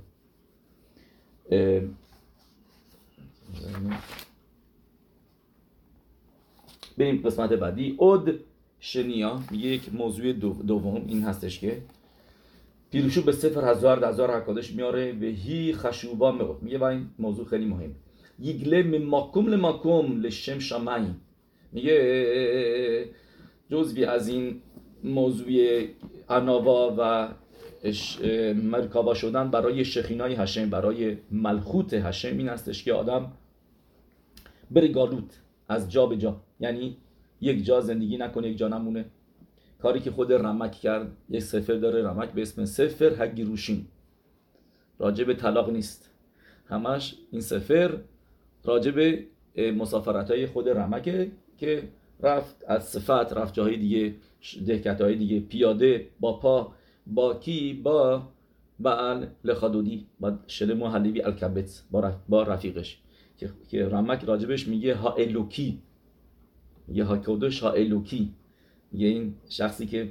بریم قسمت بعدی. اود شنیا میگه یک موضوع دوم این هستش که پیروشو به سفر هزار هزار حکادش میاره و هی خشوبا میگه میگه این موضوع خیلی مهم. یگله مماکم لماکم لشم شمعی، میگه جزوی از این موضوع اناوا و مرکابا شدن برای شخینای هشم، برای ملخوت هشم این هستش که آدم بره گالوت، از جا به جا، یعنی یک جا زندگی نکنه یک جا نمونه. کاری که خود رمک کرد، یک سفر داره رمک به اسم سفر هگیروشین، راجع به طلاق نیست، همش این سفر راجع به مسافرت‌های خود رمکه که رفت از صفت، رفت جاهای دیگه، دهکت‌های دیگه، پیاده با پا، با کی؟ با بعل لخادودی، با شلم و حلیبی الکبت، با رفیقش که که رمک راجبش میگه ها الوکی، میگه ها کودش ها الوکی، میگه این شخصی که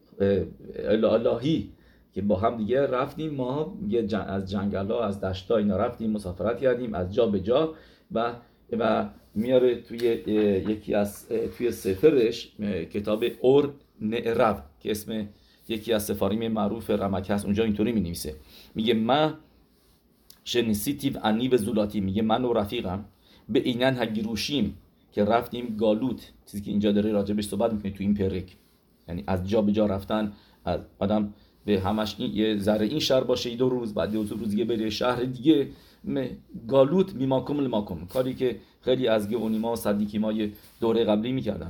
الهی که با هم دیگه رفتیم، ما میگه از جنگلا از دشتا اینا رفتیم مسافرت کردیم از جا به جا و و میاره توی یکی از توی سفرش کتاب اور نعرب که اسم یکی از سفاریم معروف رمک هست، اونجا اینطوری می نویسه، میگه من شنیسیتیو انی به زولاتی، میگه من و رفیقم به اینن هگیروشیم که رفتیم گالوت، چیزی که اینجا داره راجبش صحبت میکنه تو این پرک، یعنی از جا به جا رفتن، از آدم به همش این یه ذره این شهر باشه دو روز، بعد دو روز دیگه بره شهر دیگه، گالوت میماکم لماکم، کاری که خیلی از گونیما و صدیقیمای دوره قبلی میکردن.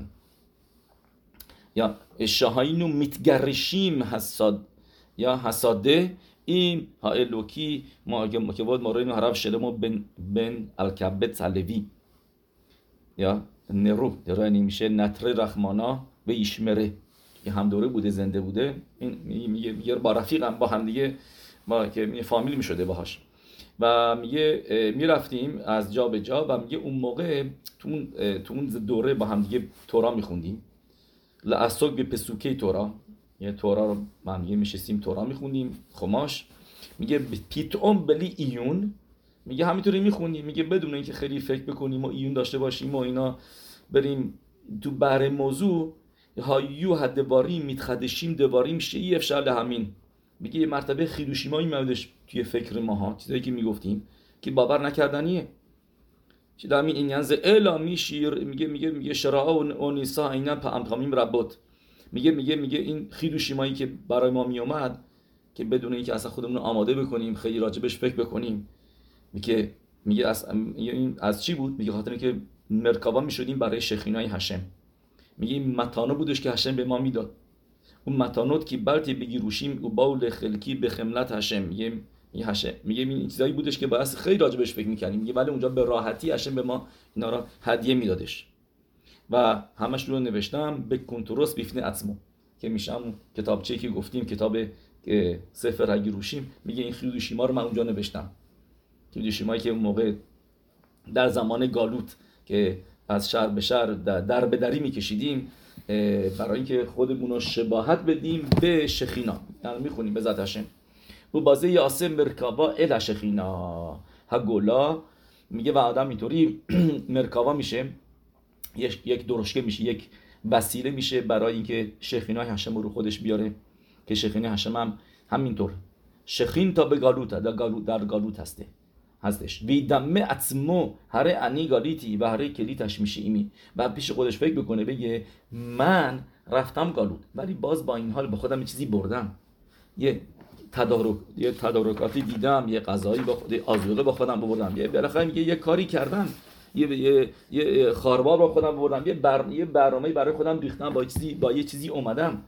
یا شاهینو میتگرشیم حساد یا حساده این ها الوکی ما که بود مورینو حرف شلمو بن بن الکبت علوی یا نرو درو میشه نتر رحمانا و ایشمره که هم دوره بوده زنده بوده، این میگه میگه با رفیقم با هم دیگه ما که می فامیل میشده باهاش و میگه میرفتیم از جا به جا و میگه اون موقع تو اون تو اون دوره با هم دیگه تورا میخوندیم، لعصاق به پسوکه تورا، یه تورا رو ما میگه میشستیم تورا میخوندیم خماش، میگه پیتوم بلی ایون، میگه همینطوری میخوندیم، میگه بدون اینکه خیلی فکر بکنیم و ایون داشته باشیم و اینا بریم تو بحر موضوع هایو هدواریم میتخدشیم دواریم شیء افشل همین، میگه یه مرتبه خیروشیمایی میادش توی فکر ماها، چیزایی که میگفتیم که باور نکردنیه، چه دمی این یعنی الا میشیر، میگه میگه میگه شراع و نیسا اینا پامپامیم ربط، میگه میگه میگه این خیروشیمایی که برای ما میومد که بدون اینکه اصلا خودمون رو آماده بکنیم خیلی راجبش فکر بکنیم، میگه میگه از این از چی بود؟ میگه خاطر اینکه مرکبا میشدیم برای شخینای هشم، میگه این متانو بودش که هشم به ما میداد، اون متانوت که بلتی بگیروشیم و باول خلکی به خملت هشم، میگه این هشم میگه این چیزایی بودش که باعث خیلی راجبش فکر میکنیم، میگه ولی اونجا به راحتی هشم به ما اینا را هدیه میدادش و همش رو نوشتم به کنترس بیفنه عصمو که میشه همون کتابچه‌ای که گفتیم کتاب سفر هگیروشیم، میگه این خیدوشیما رو من اونجا نوشتم، خیدوشیمایی که اون موقع در زمان گالوت که از شهر به شهر در به دری میکشیدیم برای اینکه خودمون رو شباهت بدیم به شخینا. یعنی میخونیم به ذات هشم و بازه یاسم مرکاوا ال شخینا هگولا، میگه و آدم اینطوری مرکاوا میشه، یک درشکه میشه، یک وسیله میشه برای اینکه شخینای هشم رو خودش بیاره، که شخینای هشم هم همینطور شخین تا به گالوت در گالوت در گالوت هسته هستش وی دمه عصمو هره انی گالیتی و هره کلیتش میشه ایمی، بعد پیش خودش فکر بکنه بگه من رفتم گالوت ولی باز با این حال به خودم یه چیزی بردم، یه تدارک یه تدارکاتی دیدم، یه غذایی با خود آذوقه با خودم بردم، یه بالاخره میگه یه کاری کردم، یه یه یه خاربار با خودم بردم، یه بر یه برنامه‌ای برای خودم ریختم، با چیزی با یه چیزی اومدم،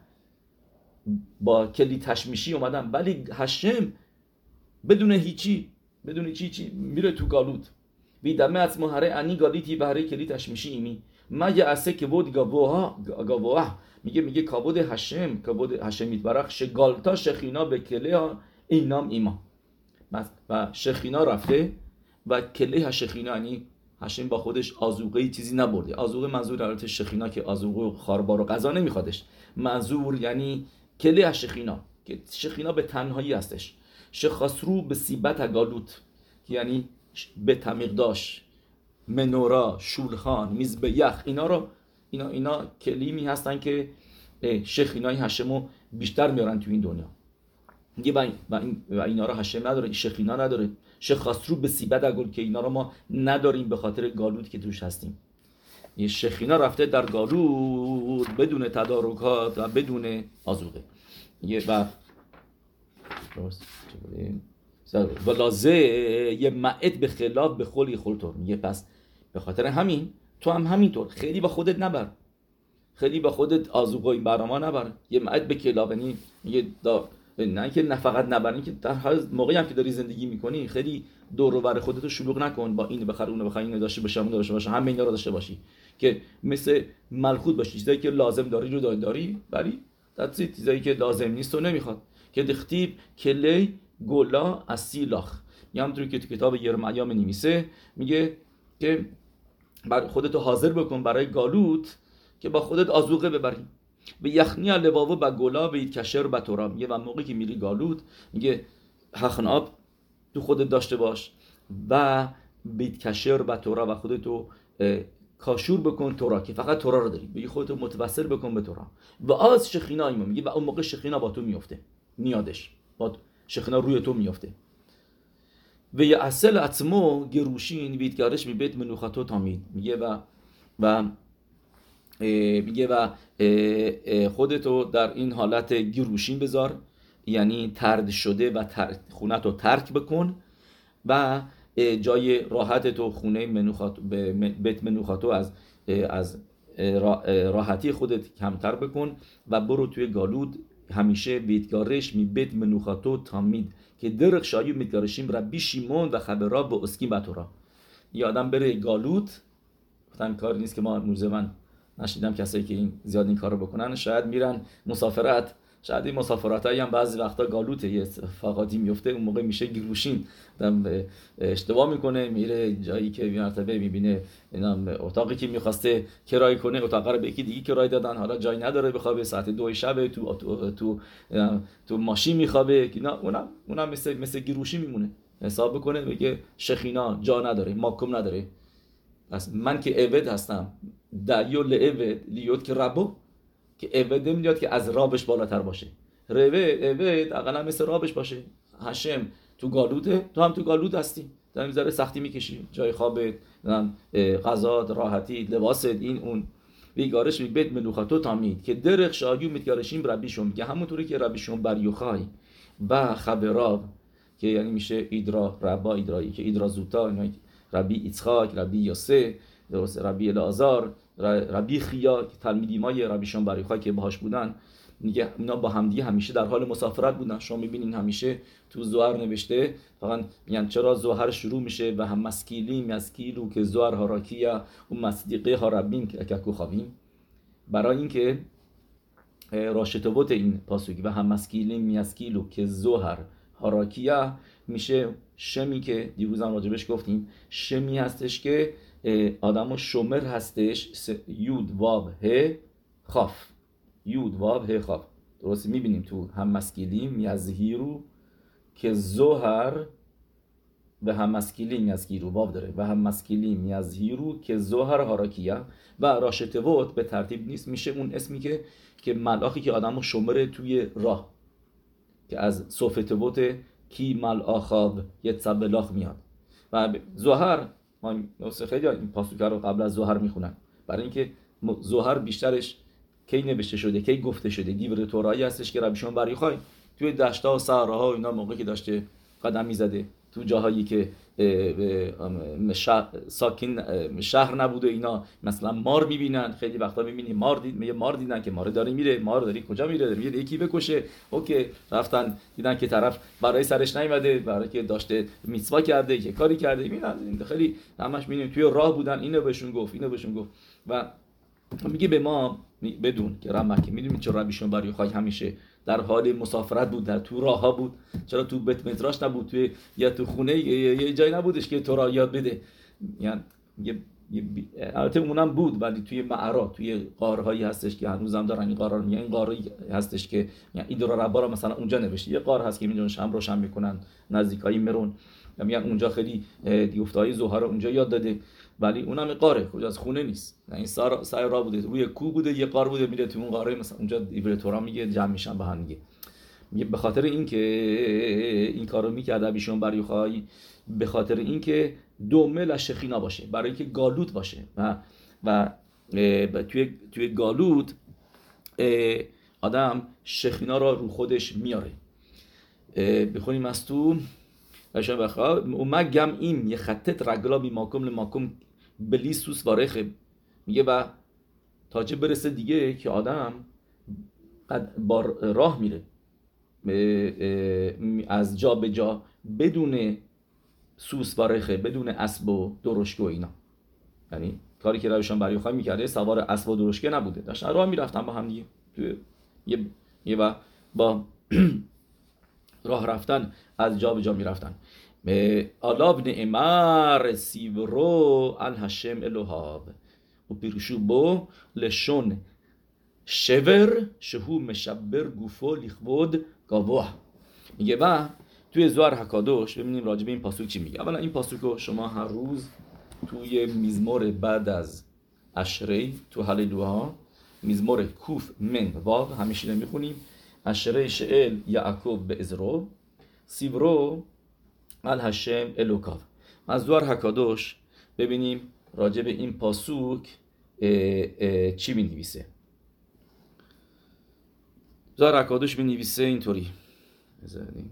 با کلی تشمیشی اومدم، ولی هشم بدون هیچی بدون هیچی چی میره تو گالوت ویدمه از مهره انی گالیتی و هره کلی تشمیشی ایمی ما یه عسه که بود گاوها گاوها میگه میگه کابود هشم کابود هشم میتبرخ شگالتا شخینا به کله ها اینام ایما و شخینا رفته و کله هشخینا یعنی هشم با خودش آذوقه چیزی نبرده. آذوقه منظور البته شخینا که آذوقه و خاربار و غذا نمیخوادش، منظور یعنی کله هشخینا که شخینا به تنهایی هستش. شخصرو به سیبت گالوت یعنی به تمیقداش، منورا، شولخان، میزبیخ، اینا رو اینا اینا کلیمی هستن که شخینای هشمو بیشتر میارن تو این دنیا. میگه و این و اینا رو هشم نداره، شخینا نداره. شخصرو به سیبت گل که اینا رو ما نداریم به خاطر گالوت که توش هستیم. یه شخینا رفته در گالوت بدون تدارکات و بدون آذوقه. یه و و لازه یه معد به خلاف به خلی خلطور. میگه پس به خاطر همین تو هم همینطور خیلی با خودت نبر، خیلی با خودت آذوقه این برنامه نبر، یه معد به خلاف، یعنی میگه نه که نه فقط نبر، این که در هر موقعی هم که داری زندگی میکنی خیلی دور و بر خودت رو شلوغ نکن، با این بخر اون بخر اینو داشته باشه اون داشته باشه همه اینا رو داشته باشی که مثل ملخوت باشی، چیزایی که لازم داری رو داری ولی در چیزایی که لازم نیست و نمیخواد که دختیب کلی گولا اسیلاخ. یه همونطوری که تو کتاب یرمیا می‌نویسه میگه که بر خودتو حاضر بکن برای گالوت که با خودت آذوقه ببری. به یخنی لواو با گولا به کشر با تورا. میگه و موقعی که میری گالوت میگه حخناب تو خودت داشته باش و بیت کشر با تورا و خودتو کاشور بکن تورا که فقط تورا رو داری، بگی خودتو متوسل بکن به تورا و از شخینا ایما. میگه و اون موقع شخینا با تو میفته، نیادش با شخینا روی تو میفته. و یه اصل عطمو گروشین ویدگارش می بیت منوخاتو تامید. میگه و و میگه و خودتو در این حالت گروشین بذار، یعنی ترد شده و خونت رو ترک بکن و جای راحتتو خونه منوخاتو بیت منوخاتو از از راحتی خودت کمتر بکن و برو توی گالود همیشه ویدگارش می بیت منوخاتو تامید که درخ شایو میتگارشیم ربی شیمون و خبرا به اسکین بطورا. یه آدم بره گالوت، گفتم کار نیست که ما موزه من نشیدم کسایی که این زیاد این کارو بکنن، شاید میرن مسافرت، شاید این مسافرتایی هم بعضی وقتا گالوته یه اتفاقاتی میفته، اون موقع میشه گروشین، آدم اشتباه میکنه میره جایی که به مرتبه میبینه اینم اتاقی که میخواسته کرایه کنه اتاق رو به یکی دیگه کرایه دادن، حالا جای نداره بخوابه، ساعت دو شب تو تو تو, تو ماشین میخوابه، اینا اونم اونم مثل مثل گروشی میمونه، حساب بکنه بگه شخینا جا نداره، ماکم نداره. پس من که عبد هستم دایو لعبد لیوت که ربو که عبد نمیاد که از رابش بالاتر باشه، ربد عبد اقلا مثل رابش باشه. هشم تو گالوده، تو هم تو گالود هستی، در این ذره سختی میکشی، جای خوابت، غذا، راحتی، لباست، این اون. ویگارش میگه منوخاتو تامید که درخ شایو میتگارشیم ربیشون، میگه همونطوری که ربیشون بر یوخای و خبراب که یعنی میشه ایدرا ربا ایدرایی که ایدرا زوتا، ربی ایצחק، ربی یاسه درست ربی الازار، ربی خیا که تلمیدیمای ربی شون بر یوخای که باهاش بودن، میگه اینا با همدیگه همیشه در حال مسافرت بودن. شما میبینین همیشه تو زوهر نوشته، فقط میگن چرا زوهر شروع میشه و هم مسکیلیم مسکیلو که زوهر هاراکیا و مصدیقه ها ربیم که خوابیم، برای اینکه راشتوت این پاسوکی و هم مسکیلیم میسکیلو که زوهر هاراکیا میشه شمی که دیروز هم راجبش گفتیم، شمی هستش که آدم شمر هستش، یود واب ه خاف، یود واب ه خاف. درست میبینیم تو هم مسکیلیم یزهیرو که زوهر و هم مسکیلیم یزهیرو واب داره و هم مسکیلیم یزهیرو که زوهر هاراکیا و راشتوت به ترتیب نیست، میشه اون اسمی که که ملاخی که آدمو شمره توی راه، که از صفتوت کی ملاخاب یتسبلاخ میاد. و زوهر ما خیلی این پاسوکه رو قبل از زوهر میخونن، برای اینکه زوهر بیشترش کی نوشته شده، کی گفته شده، دیور تورایی هستش که ربی شمعون بر یوخای توی دشتا و صحراها اینا موقعی که داشته قدم میزده تو جاهایی که ساکن شهر نبوده، اینا مثلا مار میبینن، خیلی وقتا میبینی مار دید، میگه مار دیدن که مار داره میره، مار داری کجا میره، میگه یکی بکشه، اوکی رفتن دیدن که طرف برای سرش نیومده، برای که داشته میtzوا کرده، که کاری کرده، میبینن خیلی همش میبینیم توی راه بودن، اینو بهشون گفت اینو بهشون گفت. و میگه به ما بدون که رب مکه میدونید چرا ربی شمعون بر یوخای همیشه در حال مسافرت بود، در تو راه ها بود، چرا تو بیت مدراش نبود، توی یا تو خونه یه جایی نبودش که تو را یاد بده، یعنی البته اونم بود ولی توی معرا، توی غارهایی هستش که هنوزم دارن این غارا رو میگن، این غاری هستش که یعنی ایدورا ربا مثلا اونجا نوشته، یه غار هست که میدونن شم روشن میکنن نزدیکای مرون، میگن اونجا خیلی دیوفتای زوهر اونجا یاد داده، ولی اونم غاره، کجا از خونه نیست، این سر سر راه بوده، روی کوه بوده، یه غار بوده، میره تو اون غاره مثلا اونجا ایبرتورا میگه جمع میشن با هم میگه میگه به خاطر اینکه این کارو میکرد ربی شمعون بر یوخای، به خاطر اینکه دومه لشخینا باشه، برای اینکه گالوت باشه و و توی توی گالوت آدم شخینا را رو خودش میاره. بخونیم از تو باشن بخواه اومد گم این یه خطت رگلا بی ماکم لماکم بلی سوس وارخه، میگه و تاجه برسه دیگه که آدم با راه میره از جا به جا بدون سوس وارخه، بدون اسب و درشکه و اینا، یعنی کاری که ربی شمعون بر یوخای میکرده سوار اسب و درشکه نبوده، داشتن راه میرفتن با هم دیگه توی یه یه و با راه رفتن از جا به جا میرفتن. آلاب نعمر سیورو الهشم الوهاب و پیروشو بو لشون شور شهو مشبر گوفو لیخود گاوه. میگه و توی زوار حکادوش ببینیم راجع به این پاسوک چی میگه. اولا این پاسوک رو شما هر روز توی میزمور بعد از اشری تو هللوها، میزمور کوف من واو همیشه میخونیم اشری شئل یعقوب به ازرو سیورو الهشم الوکاو. از زوار حکادوش ببینیم راجع به این پاسوک چی می‌نویسه. زوار حکادوش می‌نویسه اینطوری، بذاریم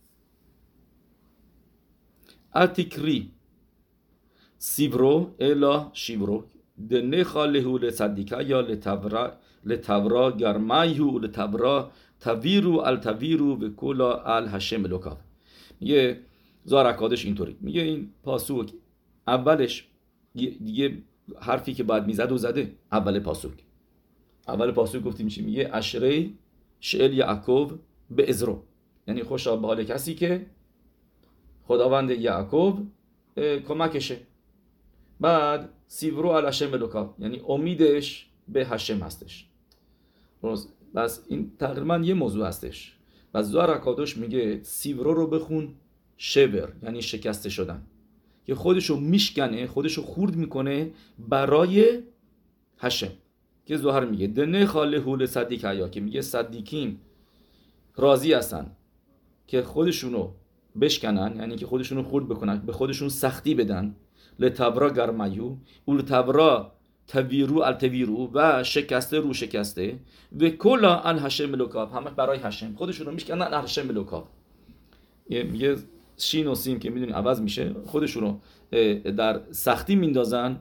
اتیکری سیورو الا شیورو دنه خالهو لصدیکا یا لتورا لتورا گرمایهو لتورا تویرو التویرو و کلا الهشم الوکاو. میگه زوار حکادوش اینطوری میگه این پاسوک اولش دیگه حرفی که بعد میزد و زده. اول پاسوک اول پاسوک گفتیم چی میگه؟ اشری شئل یعقوب به ازرو، یعنی خوشا به حال کسی که خداوند یعقوب کمکشه. بعد سیورو الهشم الوکاو یعنی امیدش به هشم هستش. بس این تقریبا یه موضوع هستش. بس زوار حکادوش میگه سیورو رو بخون شبر یعنی شکسته شدن، که خودشو میشکنه، خودشو خورد میکنه برای هشم. که زوهر میگه دنه خاله هول صدیق هیا، که میگه صدیقین راضی هستن که خودشونو بشکنن، یعنی که خودشونو خورد بکنن، به خودشون سختی بدن. لتورا گرمایو اول تورا تویرو التویرو و شکسته رو شکسته و کلا ان هشم الوکاو همه برای هشم خودشونو میشکنن ان هشم الوکاو. میگه شین و سین که میدونی عوض میشه، خودشونو در سختی میندازن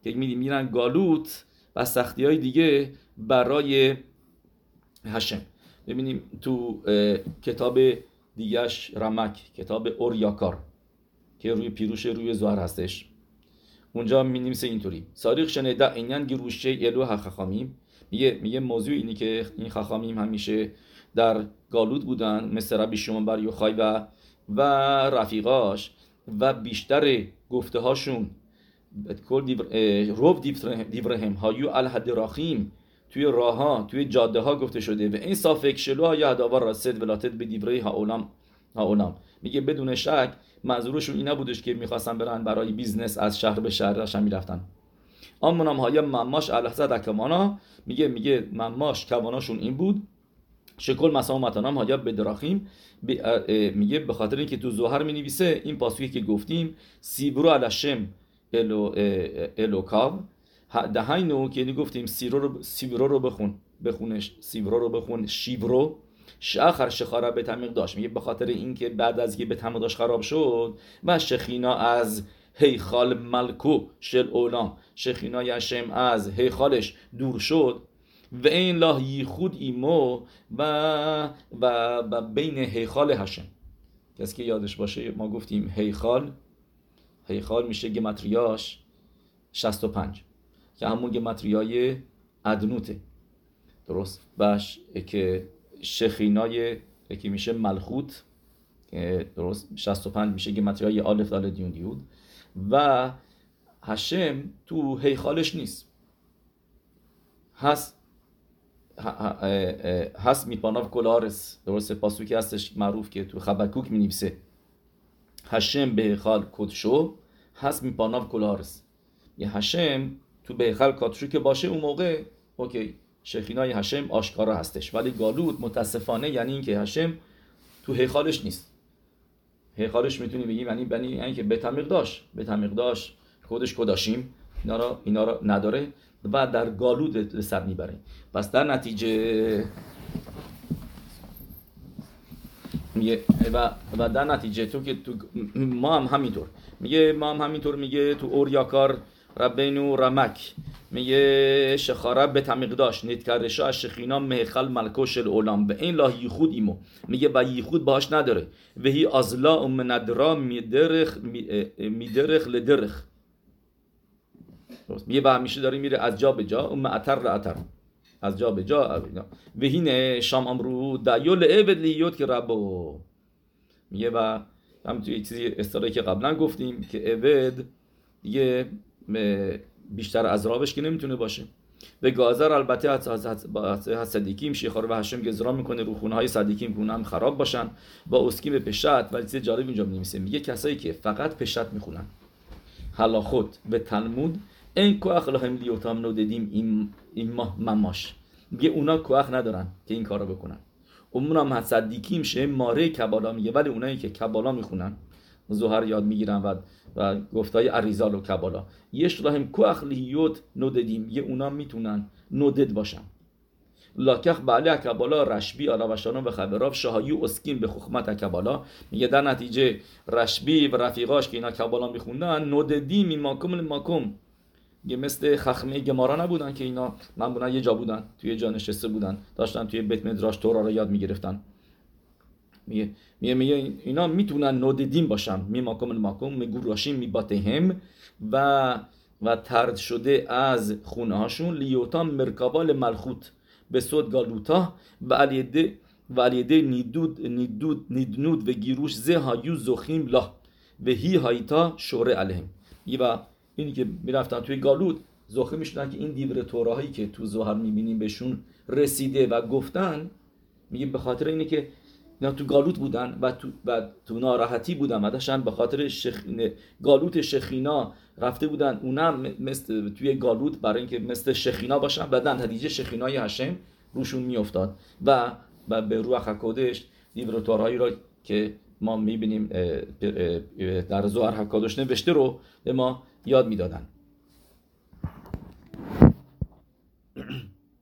که میرن گالوت و سختی های دیگه برای هشم. ببینیم تو کتاب دیگهش رمک، کتاب اوریاکار که روی پیروش روی زهر هستش، اونجا می نویسه اینطوری: ساریخ شنیده اینن گروشه الو خخامیم. میگه میگه موضوع اینی که این خخامیم همیشه در گالوت بودن، مثل ربی شمعون بر یوخای و و رفیقاش، و بیشتر گفته هاشون کل روب دیورهم هایو الهدراخیم، توی راه ها، توی جاده ها گفته شده. و این صافک شلوها یا هداوار راسد ولاتت به دیوره ها اولام ها اولام. میگه بدون شک منظورشون این نبودش که میخواستن برن برای بیزنس از شهر به شهر داشتن میرفتن. آمونام های مماش الهزد اکمانا، میگه میگه مماش کواناشون این بود شکل مسام متنام های بدراخیم. میگه به خاطر اینکه تو زهر مینویسه این پاسویی که گفتیم سیبرو الاشم الو الوکاو دهینو که یعنی گفتیم سیرو رو سیبرو رو بخون بخونش سیبرو رو بخون شیبرو شاخر شخاره به تمیق داشت. میگه به خاطر اینکه بعد از که به تمیق داشت خراب شد و شخینا از هیخال ملکو شل اولام، شخینای هشم از هیخالش دور شد و این لاه یخود ایمو و و, و بین هیخال هشم. کسی که یادش باشه ما گفتیم هیخال هیخال میشه گمتریاش شصت و پنج که همون گمتریای ادنوته، درست؟ باش که شخینای که میشه ملخوت، درست؟ شصت و پنج میشه گمتریای آلف دال دیون دیود و هشم تو هیخالش نیست، هست هست میپاناف کلارس، درست؟ پاسوکی هستش معروف که تو خبکوک مینویسه هشم به هیخال کدشو هست میپاناف کلارس. یه هشم تو به هیخال کدشو که باشه اون موقع اوکی شخینای هشم آشکارا هستش، ولی گالوت متاسفانه یعنی این که هشم تو هیخالش نیست. هیخالش میتونی بگیم یعنی یعنی یعنی که به تمیق داشت به تمیق داشت خودش کداشیم اینا رو اینا رو نداره و در گالوت سر میبره. پس در نتیجه میگه و و در نتیجه تو که تو ما هم همینطور میگه ما هم همینطور میگه تو اوریاکار ربینو رمک میگه شخاره به تمیق داشت نیتکرشا شخینا مهخل ملکوش الاولام به این لا یخود ایمو، میگه با یخود باش نداره و هی ازلا ام ندرا میدرخ میدرخ لدرخ، میگه با همیشه داره میره از جا به جا ام اتر لاتر از جا به جا و هینه شام امرو دایول عبد لیوت که ربو. میگه و هم توی چیزی استرایی که قبلا گفتیم که عبد دیگه بیشتر از رابش که نمیتونه باشه. به گازر البته از صدیکیم شیخار و هشم گزرا میکنه رو خونه های صدیکیم که اونم خراب باشن با اسکی به پشت. ولی چیز جالب اینجا می‌نویسه میگه کسایی که فقط پشت میخونن هلاخوت و تلمود این کوخ لهم لیوتام نو دیدیم این این ماه مماش، میگه اونا کوخ ندارن که این کارو بکنن. اونم هم صدیکیم شه ماره کبالا میگه، ولی اونایی که کبالا میخونن زهر یاد میگیرن و و گفتای اریزال و کبالا یش راهم کوخ لیوت نو دیدیم یه اونا میتونن نودد باشن. لاکخ بعلی کبالا رشبی علاوشانو به خبراف شاهیو اسکین به خخمت کبالا. میگه در نتیجه رشبی و رفیقاش که اینا کبالا میخوندن نوددی می ماکم ماکم، یه مثل خخمه گمارا نبودن که اینا من بودن یه جا بودن توی جا نشسته بودن داشتن توی بیت مدراش تورا رو یاد میگرفتن. میگه میگه میگه اینا میتونن نوددین باشن می ماکم ماکم میگوراشیم میباتهم و و طرد شده از خونه هاشون لیوتام مرکبال ملخوت به صد گالوتا و علیده و علیده نیدود نیدود نیدنود و گیروش زه هایو زخیم لا و هی هایتا شوره علیهم. و اینی که میرفتن توی گالوت زخیم میشدن که این دیور توراهایی که تو زهر میبینیم بهشون رسیده و گفتن، میگه به خاطر اینه که اینا تو گالوت بودن و تو و تو ناراحتی بودن و داشتن به خاطر شخینه گالوت شخینا رفته بودن اونم مثل توی گالوت برای اینکه مثل شخینا باشن و در نتیجه شخینای هشم روشون میافتاد و و به روح حکودش دیورتورهایی را که ما میبینیم در زهر حکودش نوشته رو به ما یاد میدادن.